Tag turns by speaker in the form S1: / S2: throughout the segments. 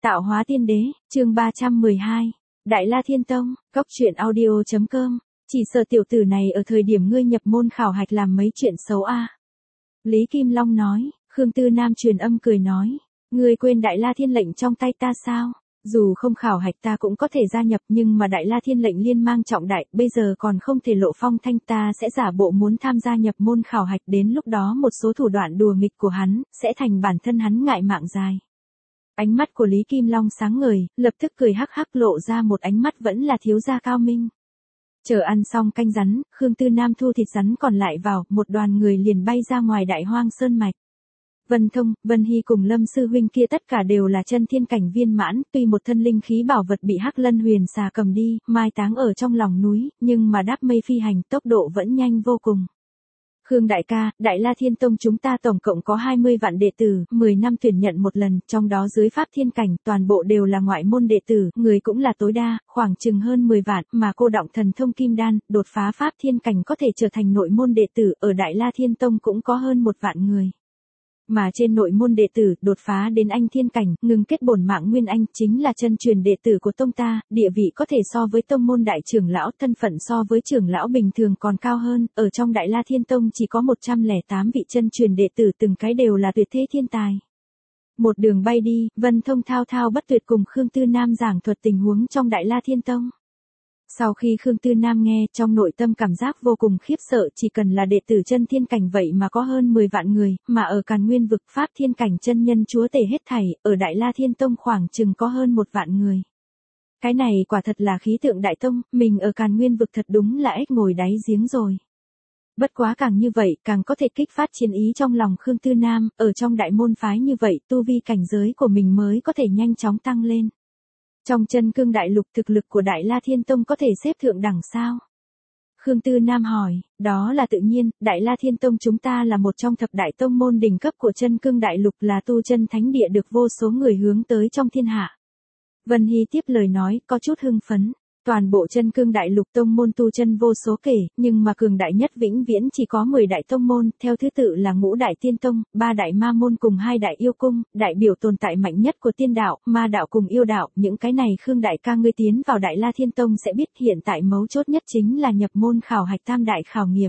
S1: Tạo hóa tiên đế, chương 312. Đại La Thiên Tông, góc truyện audio.com. Chỉ sợ tiểu tử này ở thời điểm ngươi nhập môn khảo hạch làm mấy chuyện xấu a. Lý Kim Long nói. Khương Tư Nam truyền âm cười nói. Ngươi quên Đại La Thiên lệnh trong tay ta sao? Dù không khảo hạch ta cũng có thể gia nhập, nhưng mà Đại La Thiên lệnh liên mang trọng đại, bây giờ còn không thể lộ phong thanh, ta sẽ giả bộ muốn tham gia nhập môn khảo hạch, đến lúc đó một số thủ đoạn đùa nghịch của hắn, sẽ thành bản thân hắn ngại mạng dài. Ánh mắt của Lý Kim Long sáng ngời, lập tức cười hắc hắc, lộ ra một ánh mắt vẫn là thiếu gia cao minh. Chờ ăn xong canh rắn, Khương Tư Nam thu thịt rắn còn lại vào, một đoàn người liền bay ra ngoài Đại Hoang Sơn mạch. Vân Thông, Vân Hy cùng Lâm sư huynh kia tất cả đều là chân thiên cảnh viên mãn, tuy một thân linh khí bảo vật bị Hắc Lân Huyền xà cầm đi, mai táng ở trong lòng núi, nhưng mà đáp mây phi hành, tốc độ vẫn nhanh vô cùng. Khương đại ca, Đại La Thiên Tông chúng ta tổng cộng có 20 vạn đệ tử, 10 năm tuyển nhận một lần, trong đó dưới pháp thiên cảnh, toàn bộ đều là ngoại môn đệ tử, người cũng là tối đa, khoảng chừng hơn 10 vạn, mà cô động thần thông kim đan, đột phá pháp thiên cảnh có thể trở thành nội môn đệ tử, ở Đại La Thiên Tông cũng có hơn 1 vạn người. Mà trên nội môn đệ tử, đột phá đến anh thiên cảnh, ngừng kết bổn mạng nguyên anh, chính là chân truyền đệ tử của tông ta, địa vị có thể so với tông môn đại trưởng lão, thân phận so với trưởng lão bình thường còn cao hơn, ở trong Đại La Thiên Tông chỉ có 108 vị chân truyền đệ tử, từng cái đều là tuyệt thế thiên tài. Một đường bay đi, Vân Thông thao thao bất tuyệt cùng Khương Tư Nam giảng thuật tình huống trong Đại La Thiên Tông. Sau khi Khương Tư Nam nghe, trong nội tâm cảm giác vô cùng khiếp sợ, chỉ cần là đệ tử chân thiên cảnh vậy mà có hơn 10 vạn người, mà ở Càn Nguyên vực pháp thiên cảnh chân nhân chúa tể hết thảy, ở Đại La Thiên Tông khoảng chừng có hơn 1 vạn người. Cái này quả thật là khí tượng đại tông, mình ở Càn Nguyên vực thật đúng là ếch ngồi đáy giếng rồi. Bất quá càng như vậy, càng có thể kích phát chiến ý trong lòng Khương Tư Nam, ở trong đại môn phái như vậy, tu vi cảnh giới của mình mới có thể nhanh chóng tăng lên. Trong chân cương đại lục thực lực của Đại La Thiên Tông có thể xếp thượng đẳng sao? Khương Tư Nam hỏi, đó là tự nhiên, Đại La Thiên Tông chúng ta là một trong thập đại tông môn đỉnh cấp của chân cương đại lục, là tu chân thánh địa được vô số người hướng tới trong thiên hạ. Vân Hy tiếp lời nói, có chút hưng phấn. Toàn bộ chân cương đại lục tông môn tu chân vô số kể, nhưng mà cường đại nhất vĩnh viễn chỉ có 10 đại tông môn, theo thứ tự là Ngũ đại tiên tông, 3 đại ma môn cùng 2 đại yêu cung, đại biểu tồn tại mạnh nhất của tiên đạo, ma đạo cùng yêu đạo, những cái này Khương đại ca ngươi tiến vào Đại La Thiên Tông sẽ biết, hiện tại mấu chốt nhất chính là nhập môn khảo hạch tam đại khảo nghiệm.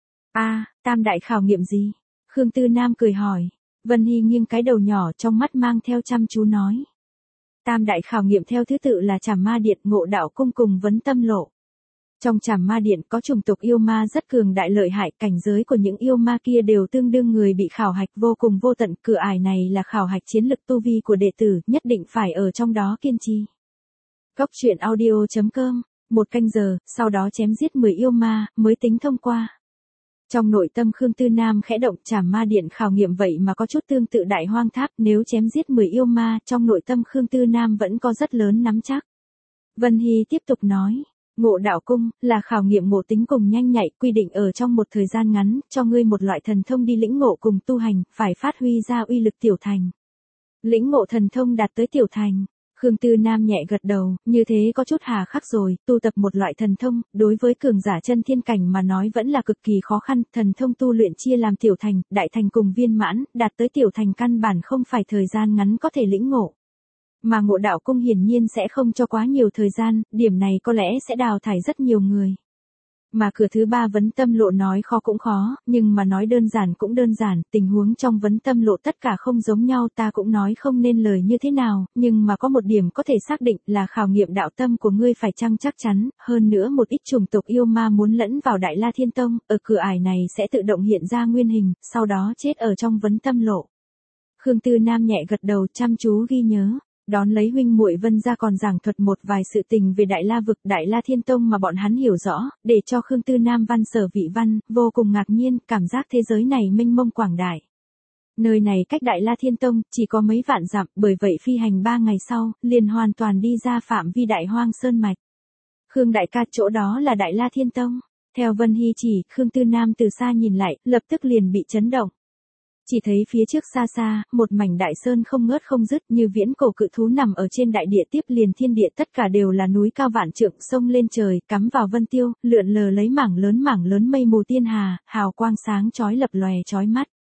S1: Tam đại khảo nghiệm gì? Khương Tư Nam cười hỏi. Vân Hy nghiêng cái đầu nhỏ, trong mắt mang theo chăm chú nói. Tam đại khảo nghiệm theo thứ tự là Trảm Ma Điện, Ngộ Đạo Cung cùng Vấn Tâm Lộ. Trong Trảm Ma Điện có chủng tộc yêu ma rất cường đại lợi hại, cảnh giới của những yêu ma kia đều tương đương người bị khảo hạch vô cùng vô tận, cửa ải này là khảo hạch chiến lực tu vi của đệ tử, nhất định phải ở trong đó kiên trì. Góc truyện audio.com, 1 canh giờ, sau đó chém giết 10 yêu ma, mới tính thông qua. Trong nội tâm Khương Tư Nam khẽ động, Trảm Ma Điện khảo nghiệm vậy mà có chút tương tự Đại Hoang Tháp, nếu chém giết 10 yêu ma, trong nội tâm Khương Tư Nam vẫn có rất lớn nắm chắc. Vân Hy tiếp tục nói, Ngộ Đạo Cung là khảo nghiệm ngộ tính cùng nhanh nhạy, quy định ở trong một thời gian ngắn, cho ngươi một loại thần thông đi lĩnh ngộ cùng tu hành, phải phát huy ra uy lực tiểu thành. Lĩnh ngộ thần thông đạt tới tiểu thành. Khương Tư Nam nhẹ gật đầu, như thế có chút hà khắc rồi, tu tập một loại thần thông, đối với cường giả chân thiên cảnh mà nói vẫn là cực kỳ khó khăn, thần thông tu luyện chia làm tiểu thành, đại thành cùng viên mãn, đạt tới tiểu thành căn bản không phải thời gian ngắn có thể lĩnh ngộ. Mà Ngộ Đạo Cung hiển nhiên sẽ không cho quá nhiều thời gian, điểm này có lẽ sẽ đào thải rất nhiều người. Mà cửa thứ 3 Vấn Tâm Lộ nói khó cũng khó, nhưng mà nói đơn giản cũng đơn giản, tình huống trong Vấn Tâm Lộ tất cả không giống nhau, ta cũng nói không nên lời như thế nào, nhưng mà có một điểm có thể xác định là khảo nghiệm đạo tâm của ngươi phải chăng chắc chắn, hơn nữa một ít chủng tộc yêu ma muốn lẫn vào Đại La Thiên Tông, ở cửa ải này sẽ tự động hiện ra nguyên hình, sau đó chết ở trong Vấn Tâm Lộ. Khương Tư Nam nhẹ gật đầu, chăm chú ghi nhớ. Đón lấy huynh muội Vân gia còn giảng thuật một vài sự tình về Đại La vực, Đại La Thiên Tông mà bọn hắn hiểu rõ, để cho Khương Tư Nam văn sở vị văn, vô cùng ngạc nhiên, cảm giác thế giới này mênh mông quảng đại. Nơi này cách Đại La Thiên Tông chỉ có mấy vạn dặm, bởi vậy phi hành 3 ngày sau, liền hoàn toàn đi ra phạm vi Đại Hoang Sơn mạch. Khương đại ca, chỗ đó là Đại La Thiên Tông. Theo Vân Hy chỉ, Khương Tư Nam từ xa nhìn lại, lập tức liền bị chấn động. Chỉ thấy phía trước xa xa, một mảnh đại sơn không ngớt không dứt, như viễn cổ cự thú nằm ở trên đại địa, tiếp liền thiên địa, tất cả đều là núi cao vạn trượng, sông lên trời, cắm vào vân tiêu, lượn lờ lấy mảng lớn mây mù tiên hà, hào quang sáng chói lập lòe chói mắt.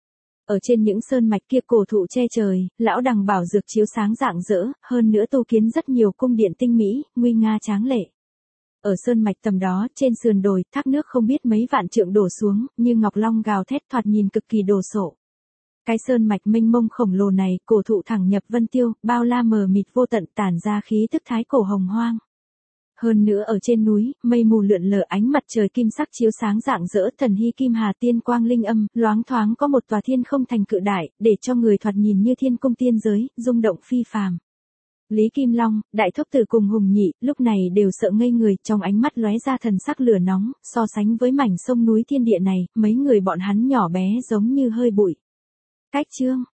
S1: Ở trên những sơn mạch kia cổ thụ che trời, lão đằng bảo dược chiếu sáng rạng rỡ, hơn nữa tu kiến rất nhiều cung điện tinh mỹ, nguy nga tráng lệ. Ở sơn mạch tầm đó, trên sườn đồi, thác nước không biết mấy vạn trượng đổ xuống, như ngọc long gào thét thoạt nhìn cực kỳ đồ sộ. Cái sơn mạch mênh mông khổng lồ này, cổ thụ thẳng nhập vân tiêu, bao la mờ mịt vô tận tản ra khí tức thái cổ hồng hoang. Hơn nữa ở trên núi, mây mù lượn lờ ánh mặt trời kim sắc chiếu sáng rạng rỡ, thần hy kim hà tiên quang linh âm, loáng thoáng có một tòa thiên không thành cự đại, để cho người thoạt nhìn như thiên cung tiên giới, rung động phi phàm. Lý Kim Long, Đại Thúc Tử cùng Hùng Nhị, lúc này đều sợ ngây người, trong ánh mắt lóe ra thần sắc lửa nóng, so sánh với mảnh sông núi thiên địa này, mấy người bọn hắn nhỏ bé giống như hơi bụi. Cách chương